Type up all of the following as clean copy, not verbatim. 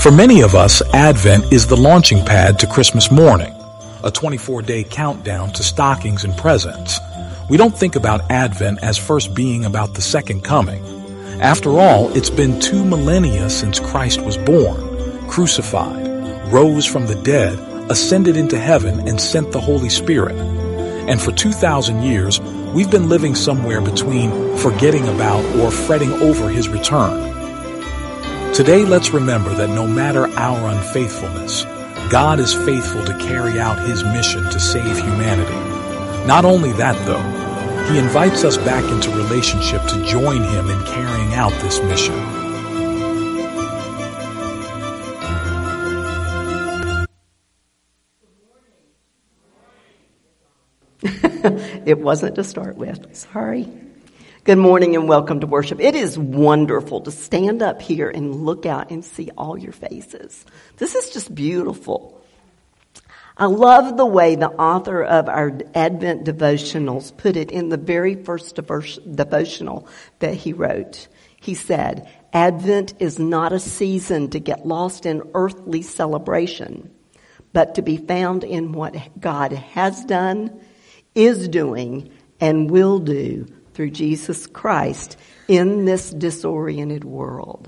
For many of us, Advent is the launching pad to Christmas morning, a 24-day countdown to stockings and presents. We don't think about Advent as first being about the second coming. After all, it's been 2 millennia since Christ was born, crucified, rose from the dead, ascended into heaven, and sent the Holy Spirit. And for 2,000 years, we've been living somewhere between forgetting about or fretting over his return. Today, let's remember that no matter our unfaithfulness, God is faithful to carry out his mission to save humanity. Not only that, though, he invites us back into relationship to join him in carrying out this mission. It wasn't to start with. Sorry. Good morning and welcome to worship. It is wonderful to stand up here and look out and see all your faces. This is just beautiful. I love the way the author of our Advent devotionals put it in the very first devotional that he wrote. He said, Advent is not a season to get lost in earthly celebration, but to be found in what God has done, is doing, and will do through Jesus Christ in this disoriented world.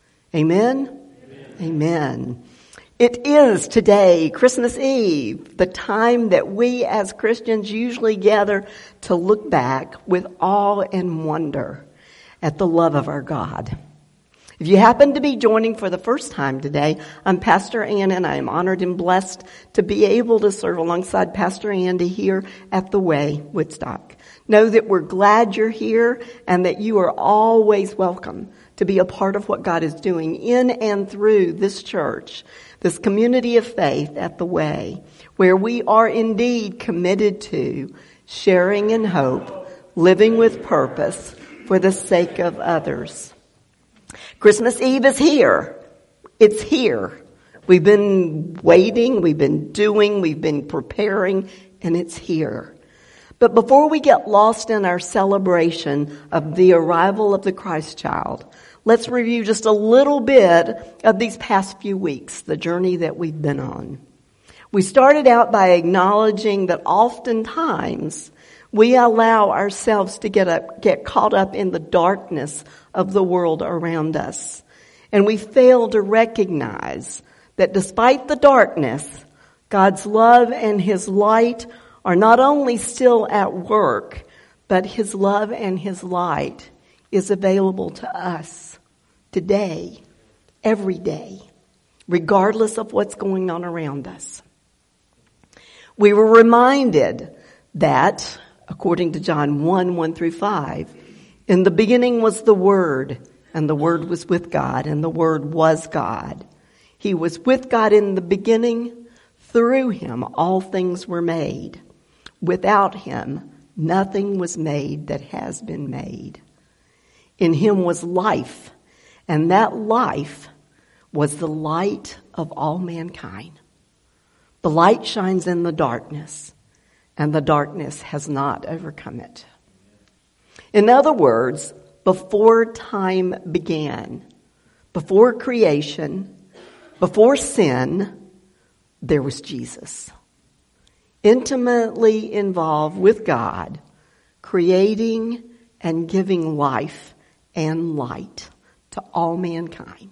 Amen? Amen? Amen. It is today, Christmas Eve, the time that we as Christians usually gather to look back with awe and wonder at the love of our God. If you happen to be joining for the first time today, I'm Pastor Ann, and I am honored and blessed to be able to serve alongside Pastor Andy here at The Way, Woodstock. Know that we're glad you're here and that you are always welcome to be a part of what God is doing in and through this church, this community of faith at The Way, where we are indeed committed to sharing in hope, living with purpose for the sake of others. Christmas Eve is here. It's here. We've been waiting, we've been preparing, and it's here. But before we get lost in our celebration of the arrival of the Christ child, let's review just a little bit of these past few weeks, the journey that we've been on. We started out by acknowledging that oftentimes we allow ourselves to get caught up in the darkness of the world around us. And we fail to recognize that despite the darkness, God's love and his light are not only still at work, but his love and his light is available to us today, every day, regardless of what's going on around us. We were reminded that, according to John 1:1-5, in the beginning was the Word, and the Word was with God, and the Word was God. He was with God in the beginning. Through him all things were made. Without him nothing was made that has been made. In him was life, and that life was the light of all mankind. The light shines in the darkness, and the darkness has not overcome it. In other words, before time began, before creation, before sin, there was Jesus, intimately involved with God, creating and giving life and light to all mankind.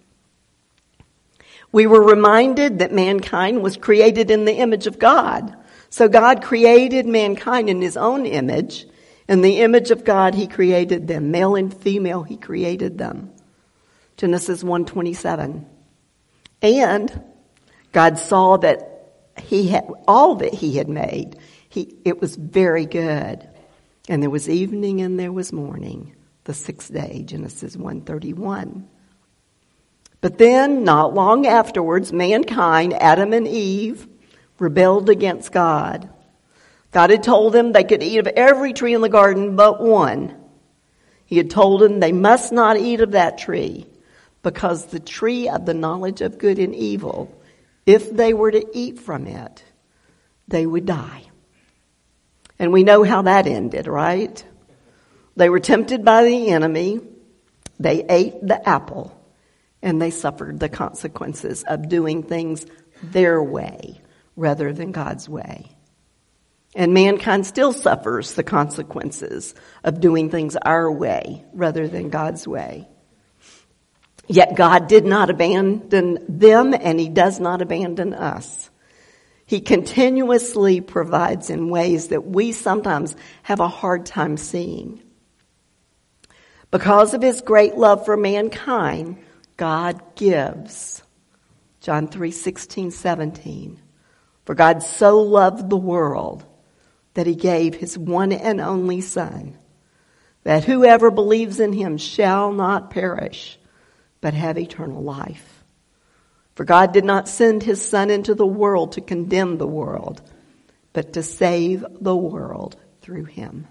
We were reminded that mankind was created in the image of God. So God created mankind in his own image. In the image of God, he created them. Male and female, he created them. Genesis 1:27. And God saw that he had all that he had made. It was very good. And there was evening and there was morning, the sixth day, Genesis 1:31. But then, not long afterwards, mankind, Adam and Eve, rebelled against God. God had told them they could eat of every tree in the garden but one. He had told them they must not eat of that tree because the tree of the knowledge of good and evil, if they were to eat from it, they would die. And we know how that ended, right? They were tempted by the enemy. They ate the apple and they suffered the consequences of doing things their way rather than God's way. And mankind still suffers the consequences of doing things our way rather than God's way. Yet God did not abandon them, and He does not abandon us. He continuously provides in ways that we sometimes have a hard time seeing. Because of His great love for mankind, God gives. John 3:16-17. For God so loved the world that He gave His one and only Son, that whoever believes in Him shall not perish, but have eternal life. For God did not send His Son into the world to condemn the world, but to save the world through Him.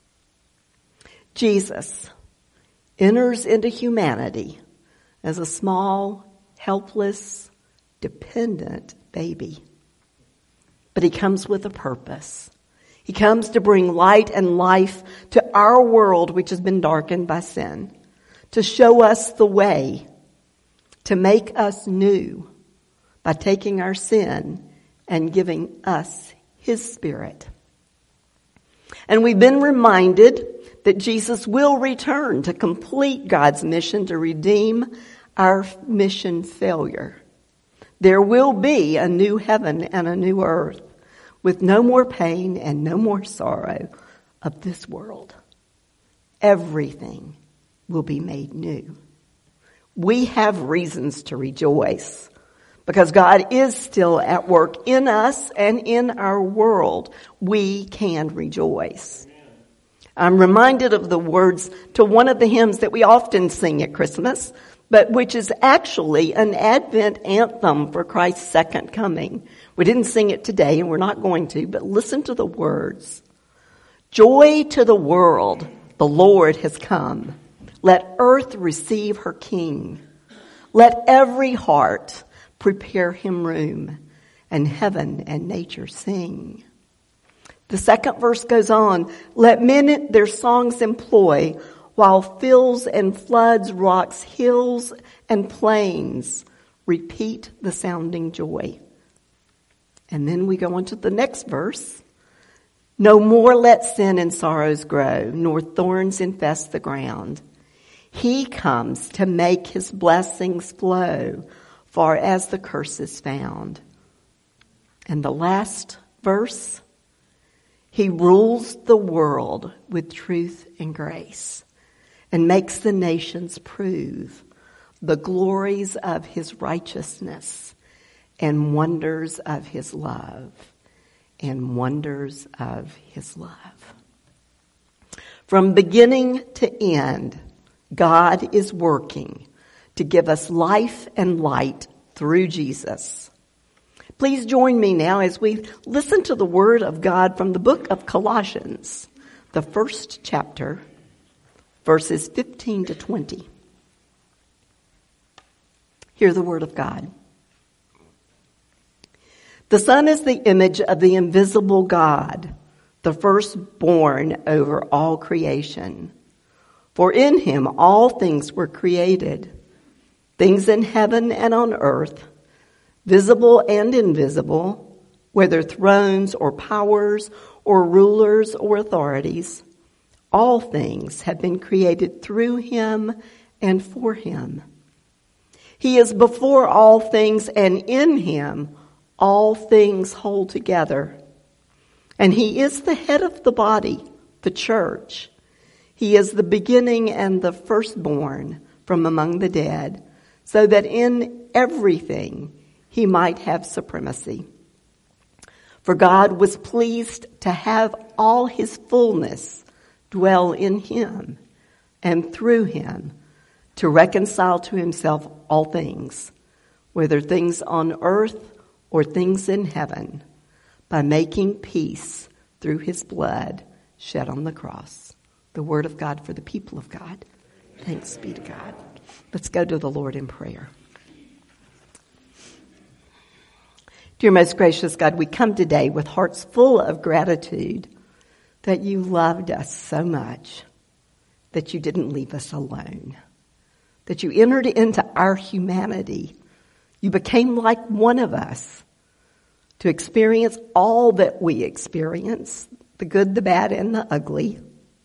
Jesus enters into humanity as a small, helpless, dependent baby. But He comes with a purpose. He comes to bring light and life to our world, which has been darkened by sin, to show us the way, to make us new by taking our sin and giving us His Spirit. And we've been reminded that Jesus will return to complete God's mission to redeem our mission failure. There will be a new heaven and a new earth with no more pain and no more sorrow of this world. Everything will be made new. We have reasons to rejoice because God is still at work in us and in our world. We can rejoice. I'm reminded of the words to one of the hymns that we often sing at Christmas, but which is actually an Advent anthem for Christ's second coming. We didn't sing it today, and we're not going to, but listen to the words. Joy to the world, the Lord has come. Let earth receive her King. Let every heart prepare Him room, and heaven and nature sing. The second verse goes on, let men their songs employ, while fields and floods, rocks, hills, and plains repeat the sounding joy. And then we go on to the next verse. No more let sin and sorrows grow, nor thorns infest the ground. He comes to make His blessings flow, far as the curse is found. And the last verse, He rules the world with truth and grace, and makes the nations prove the glories of His righteousness and wonders of His love, and wonders of His love. From beginning to end, God is working to give us life and light through Jesus. Please join me now as we listen to the Word of God from the book of Colossians, the first chapter, verses 15 to 20. Hear the Word of God. The Son is the image of the invisible God, the firstborn over all creation. For in Him all things were created, things in heaven and on earth, visible and invisible, whether thrones or powers or rulers or authorities. All things have been created through Him and for Him. He is before all things, and in Him all things hold together. And He is the head of the body, the church. He is the beginning and the firstborn from among the dead, so that in everything He might have supremacy. For God was pleased to have all His fullness dwell in Him, and through Him to reconcile to Himself all things, whether things on earth or things in heaven, by making peace through His blood shed on the cross. The word of God for the people of God. Thanks be to God. Let's go to the Lord in prayer. Dear most gracious God, we come today with hearts full of gratitude that You loved us so much that You didn't leave us alone, that you entered into our humanity. You became like one of us to experience all that we experience, the good, the bad, and the ugly,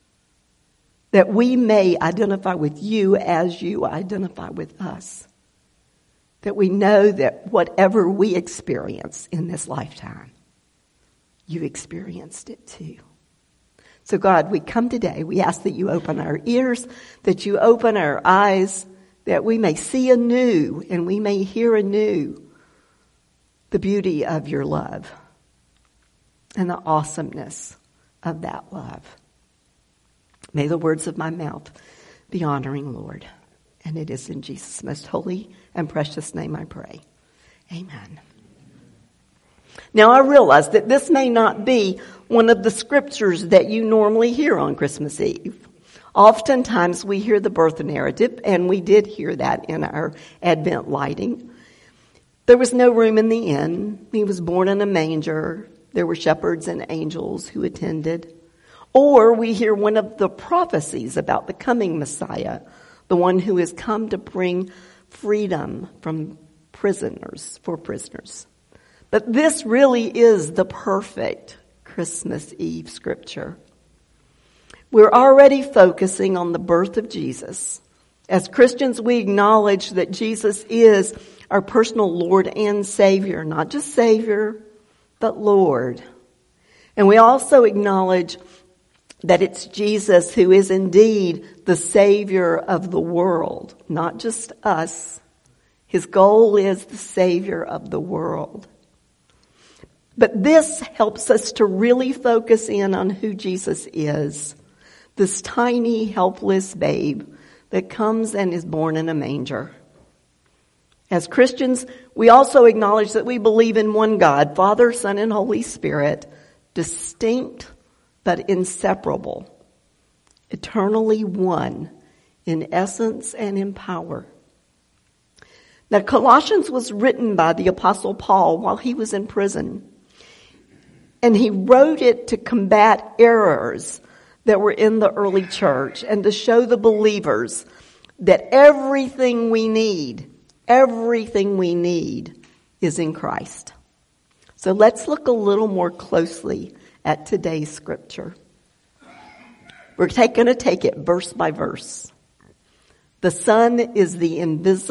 that we may identify with you as you identify with us. That we know that whatever we experience in this lifetime, you experienced it too. So God, we come today, we ask that you open our ears, that you open our eyes, that we may see anew and we may hear anew the beauty of your love and the awesomeness of that love. May the words of my mouth be honoring, Lord. And it is in Jesus' most holy and precious name I pray. Amen. Now I realize that this may not be one of the scriptures that you normally hear on Christmas Eve. Oftentimes we hear the birth narrative, and we did hear that in our Advent lighting. There was no room in the inn. He was born in a manger. There were shepherds and angels who attended. Or we hear one of the prophecies about the coming Messiah, the one who has come to bring freedom from prisoners. But this really is the perfect Christmas Eve scripture. We're already focusing on the birth of Jesus. As Christians, we acknowledge that Jesus is our personal Lord and Savior, not just Savior, but Lord. And we also acknowledge that it's Jesus who is indeed the Savior of the world, not just us. His goal is the Savior of the world. But this helps us to really focus in on who Jesus is, this tiny, helpless babe that comes and is born in a manger. As Christians, we also acknowledge that we believe in one God, Father, Son, and Holy Spirit, distinct but inseparable, eternally one in essence and in power. Now, Colossians was written by the Apostle Paul while he was in prison. And he wrote it to combat errors that were in the early church and to show the believers that everything we need is in Christ. So let's look a little more closely at today's scripture. We're going to take it verse by verse. The Son is the image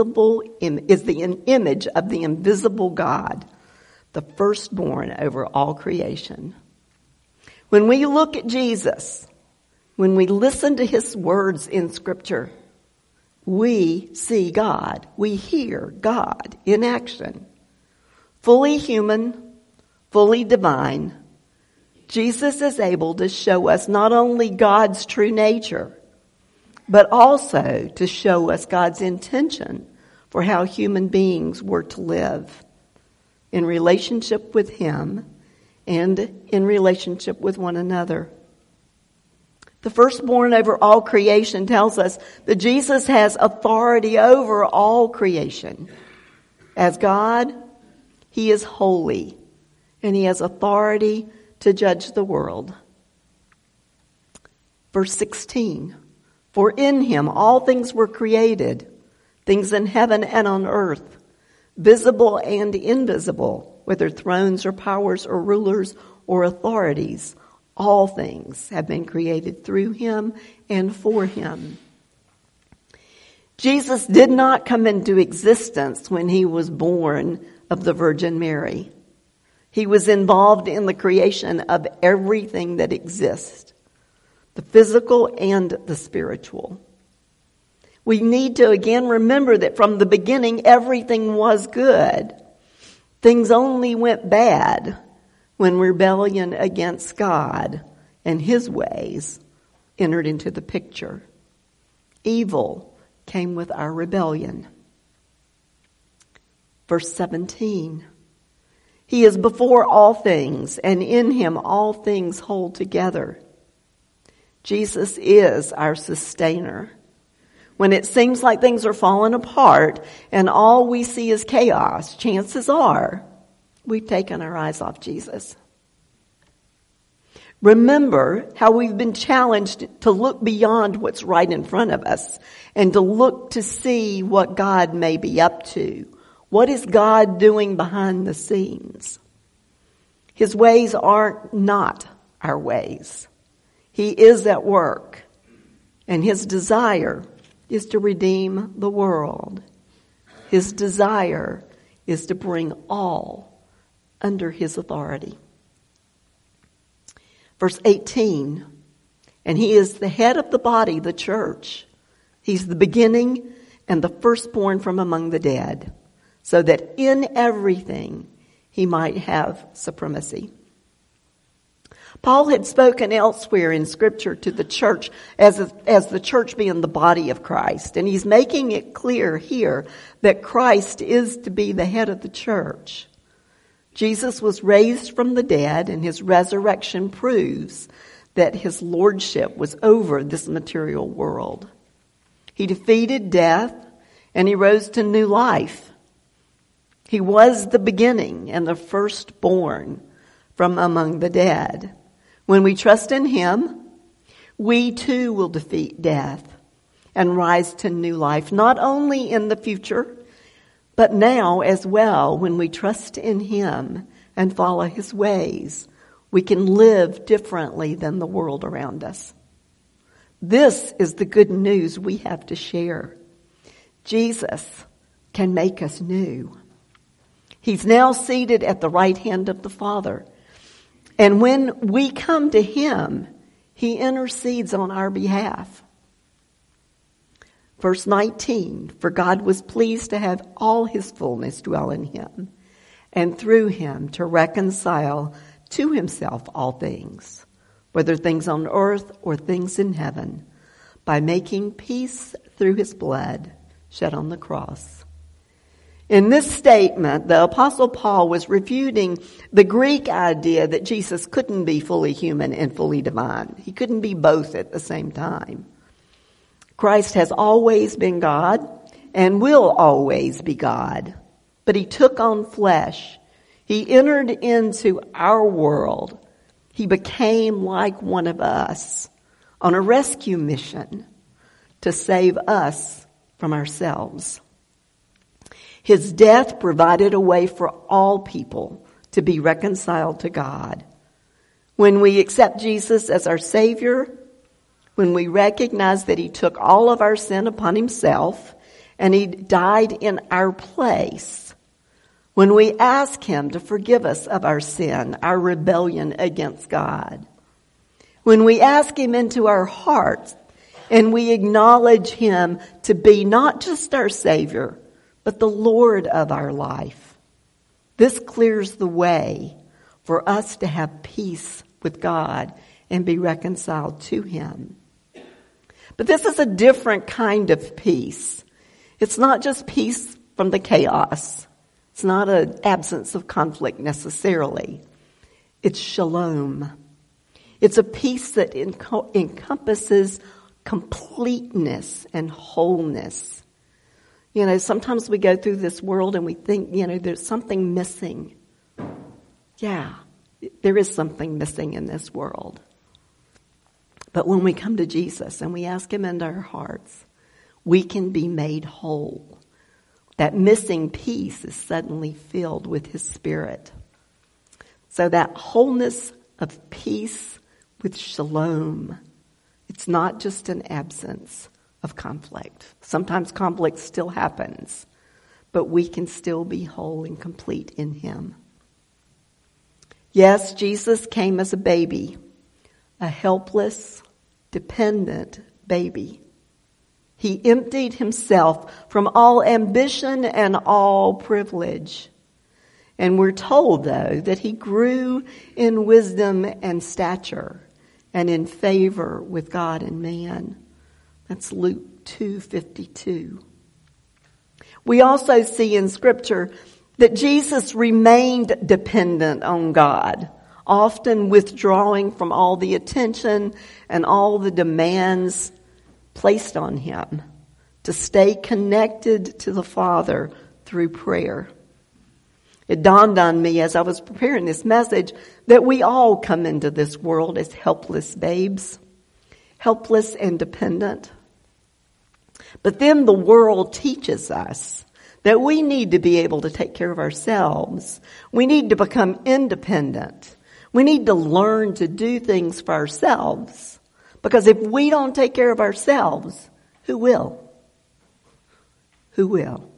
of the invisible God, the firstborn over all creation. When we look at Jesus, when we listen to his words in Scripture, we see God. We hear God in action. Fully human, fully divine, Jesus is able to show us not only God's true nature, but also to show us God's intention for how human beings were to live in relationship with him and in relationship with one another. The firstborn over all creation tells us that Jesus has authority over all creation. As God, he is holy, and he has authority to judge the world. Verse 16, for in him all things were created, things in heaven and on earth, visible and invisible, whether thrones or powers or rulers or authorities. All things have been created through him and for him. Jesus did not come into existence when he was born of the Virgin Mary. He was involved in the creation of everything that exists, the physical and the spiritual. We need to again remember that from the beginning, everything was good. Things only went bad when rebellion against God and his ways entered into the picture. Evil came with our rebellion. Verse 17, he is before all things, and in him all things hold together. Jesus is our sustainer. When it seems like things are falling apart and all we see is chaos, chances are we've taken our eyes off Jesus. Remember how we've been challenged to look beyond what's right in front of us and to look to see what God may be up to. What is God doing behind the scenes? His ways are not our ways. He is at work, and his desire is to redeem the world. His desire is to bring all under his authority. Verse 18, and he is the head of the body, the church. He's the beginning and the firstborn from among the dead, so that in everything he might have supremacy. Paul had spoken elsewhere in Scripture to the church as the church being the body of Christ. And he's making it clear here that Christ is to be the head of the church. Jesus was raised from the dead, and his resurrection proves that his lordship was over this material world. He defeated death, and he rose to new life. He was the beginning and the firstborn from among the dead. When we trust in him, we too will defeat death and rise to new life, not only in the future, but now as well. When we trust in him and follow his ways, we can live differently than the world around us. This is the good news we have to share. Jesus can make us new. He's now seated at the right hand of the Father. And when we come to him, he intercedes on our behalf. Verse 19, for God was pleased to have all his fullness dwell in him, and through him to reconcile to himself all things, whether things on earth or things in heaven, by making peace through his blood shed on the cross. In this statement, the Apostle Paul was refuting the Greek idea that Jesus couldn't be fully human and fully divine. He couldn't be both at the same time. Christ has always been God and will always be God, but he took on flesh. He entered into our world. He became like one of us on a rescue mission to save us from ourselves. His death provided a way for all people to be reconciled to God. When we accept Jesus as our Savior, when we recognize that he took all of our sin upon himself and he died in our place, when we ask him to forgive us of our sin, our rebellion against God, when we ask him into our hearts and we acknowledge him to be not just our Savior, but the Lord of our life, this clears the way for us to have peace with God and be reconciled to him. But this is a different kind of peace. It's not just peace from the chaos. It's not an absence of conflict necessarily. It's shalom. It's a peace that encompasses completeness and wholeness. You know, sometimes we go through this world and we think, there's something missing. Yeah, there is something missing in this world. But when we come to Jesus and we ask him into our hearts, we can be made whole. That missing piece is suddenly filled with his Spirit. So that wholeness of peace with shalom, it's not just an absence of conflict. Sometimes conflict still happens, but we can still be whole and complete in him. Yes, Jesus came as a baby, a helpless, dependent baby. He emptied himself from all ambition and all privilege. And we're told, though, that he grew in wisdom and stature and in favor with God and man. That's Luke 2:52. We also see in Scripture that Jesus remained dependent on God, often withdrawing from all the attention and all the demands placed on him to stay connected to the Father through prayer. It dawned on me as I was preparing this message that we all come into this world as helpless babes, helpless and dependent. But then the world teaches us that we need to be able to take care of ourselves. We need to become independent. We need to learn to do things for ourselves. Because if we don't take care of ourselves, who will? Who will?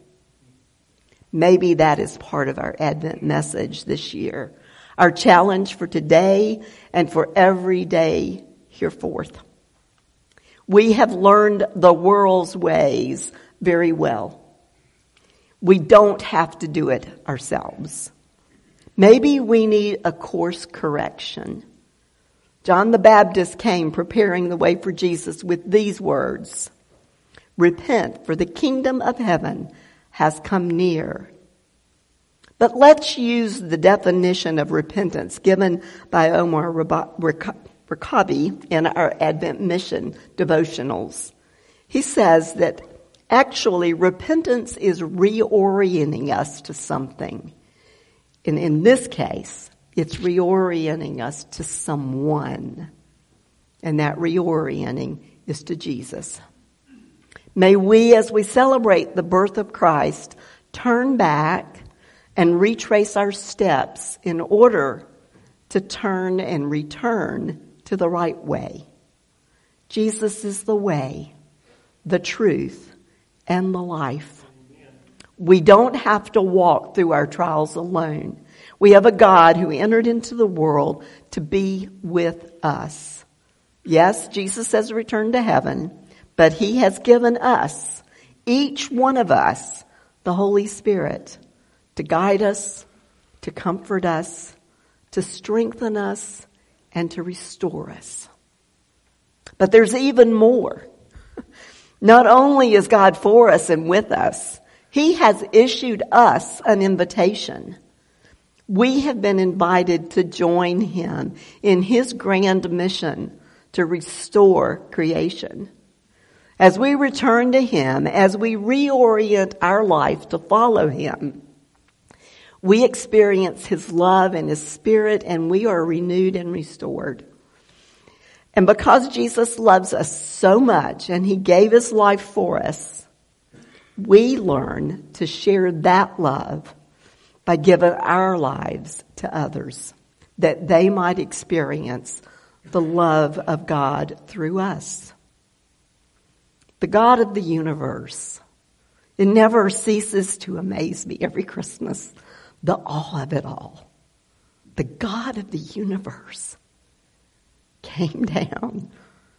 Maybe that is part of our Advent message this year. Our challenge for today and for every day hereforth. We have learned the world's ways very well. We don't have to do it ourselves. Maybe we need a course correction. John the Baptist came preparing the way for Jesus with these words, "Repent, for the kingdom of heaven has come near." But let's use the definition of repentance given by Omar Rakabi in our Advent Mission devotionals. He says that actually repentance is reorienting us to something. And in this case, it's reorienting us to someone. And that reorienting is to Jesus. May we, as we celebrate the birth of Christ, turn back and retrace our steps in order to turn and return to the right way. Jesus is the way, the truth, and the life. We don't have to walk through our trials alone. We have a God who entered into the world to be with us. Yes, Jesus has returned to heaven, but he has given us, each one of us, the Holy Spirit to guide us, to comfort us, to strengthen us, and to restore us. But there's even more. Not only is God for us and with us, he has issued us an invitation. We have been invited to join him in his grand mission to restore creation. As we return to him, as we reorient our life to follow him, we experience his love and his spirit, and we are renewed and restored. And because Jesus loves us so much and he gave his life for us, we learn to share that love by giving our lives to others, that they might experience the love of God through us. The God of the universe, it never ceases to amaze me every Christmas, the awe of it all. The God of the universe came down.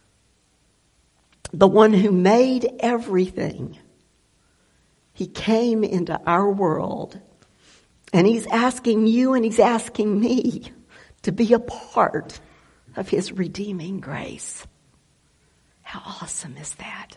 The one who made everything. He came into our world. And he's asking you and he's asking me to be a part of his redeeming grace. How awesome is that?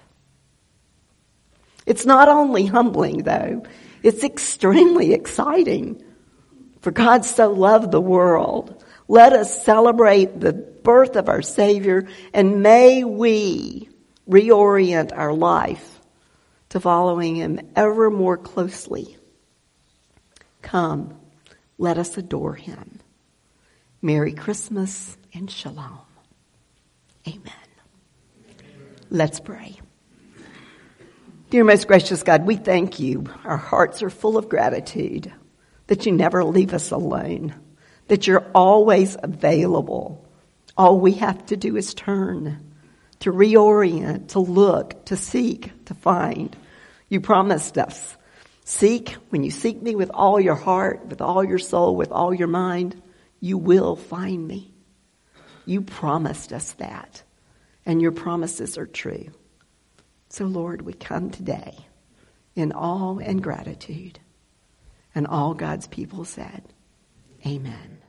It's not only humbling, though. It's extremely exciting. For God so loved the world. Let us celebrate the birth of our Savior, and may we reorient our life to following him ever more closely. Come, let us adore him. Merry Christmas and Shalom. Amen. Let's pray. Dear most gracious God, we thank you. Our hearts are full of gratitude that you never leave us alone, that you're always available. All we have to do is turn, to reorient, to look, to seek, to find. You promised us, seek, when you seek me with all your heart, with all your soul, with all your mind, you will find me. You promised us that, and your promises are true. So Lord, we come today in awe and gratitude. And all God's people said, Amen.